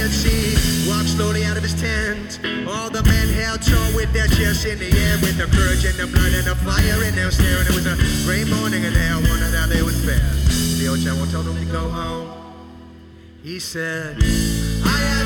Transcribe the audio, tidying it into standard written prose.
Red Sea walked slowly out of his tent. All the men held tall with their chests in the air, with the courage and the blood and the fire in their stare. And it was a great morning and they all wondered how they would fare. The old General told them to go home. He said, I